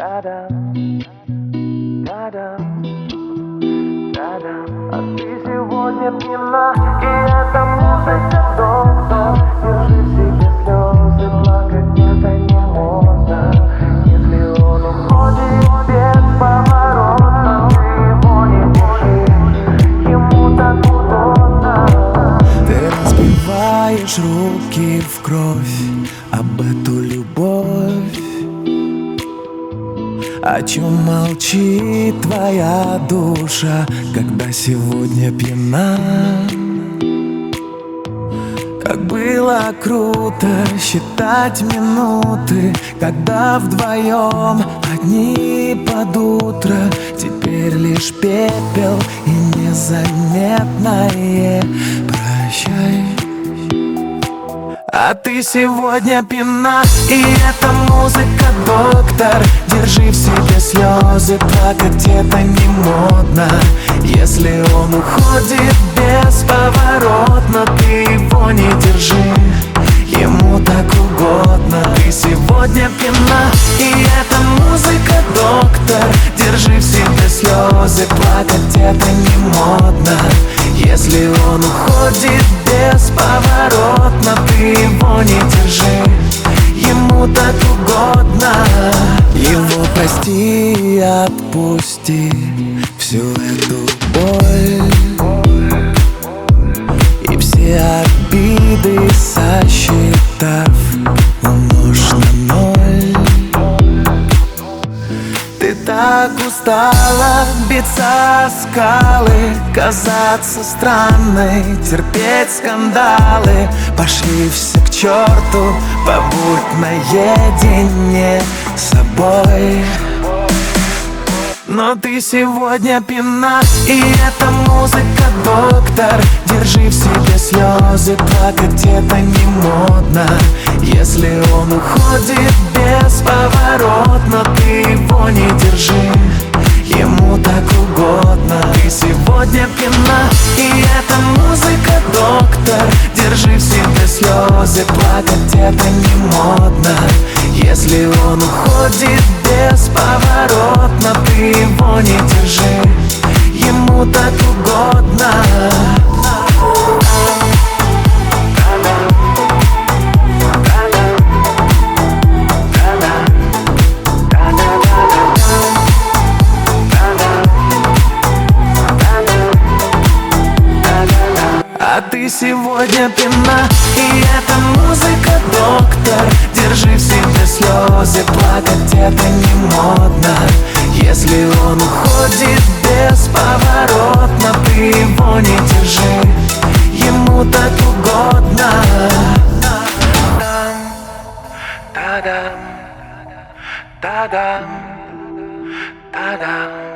Та-дам, та-дам, та-дам. А ты сегодня пьяна, и эта музыка доктор. Держи в себе слезы, плакать где-то не можно. Если он уходит бесповоротно, ты его не держи, ему так удобно. Ты разбиваешь руки в кровь об эту любовь. О чем молчит твоя душа, когда сегодня пьяна? Как было круто считать минуты, когда вдвоем одни под утро. Теперь лишь пепел и незаметное прощай. А ты сегодня пьяна, и эта музыка доктор. Держи в себе слезы, плакать это не модно. Если он уходит бесповоротно, ты его не держи, ему так угодно. Ты сегодня пьяна, и эта музыка доктор. Держи в себе слезы, плакать это не модно. Если он уходит бесповоротно, ты его не держи, ему так угодно. Его прости и отпусти всю эту боль и все обиды сосчитав, умножь на 0. Ты так устала биться о скалы, казаться странной, терпеть скандалы. Пошли все к черту, побудь наедине с собой. Но ты сегодня пьяна, и эта музыка доктор. Держи в себе слезы, плакать это не модно. Если он уходит бесповоротно, ты его не держи, ему так угодно. Ты сегодня пьяна, и эта музыка доктор. Держи в себе слезы, плакать это не модно. Если он уходит бесповоротно, ты его не держи, ему так угодно. А ты сегодня пьяна, и эта музыка доктор. Держи в себе слезы, плакать это не модно. Если он уходит бесповоротно, ты его не держи, ему так угодно. Та-дам, та-дам, та-дам.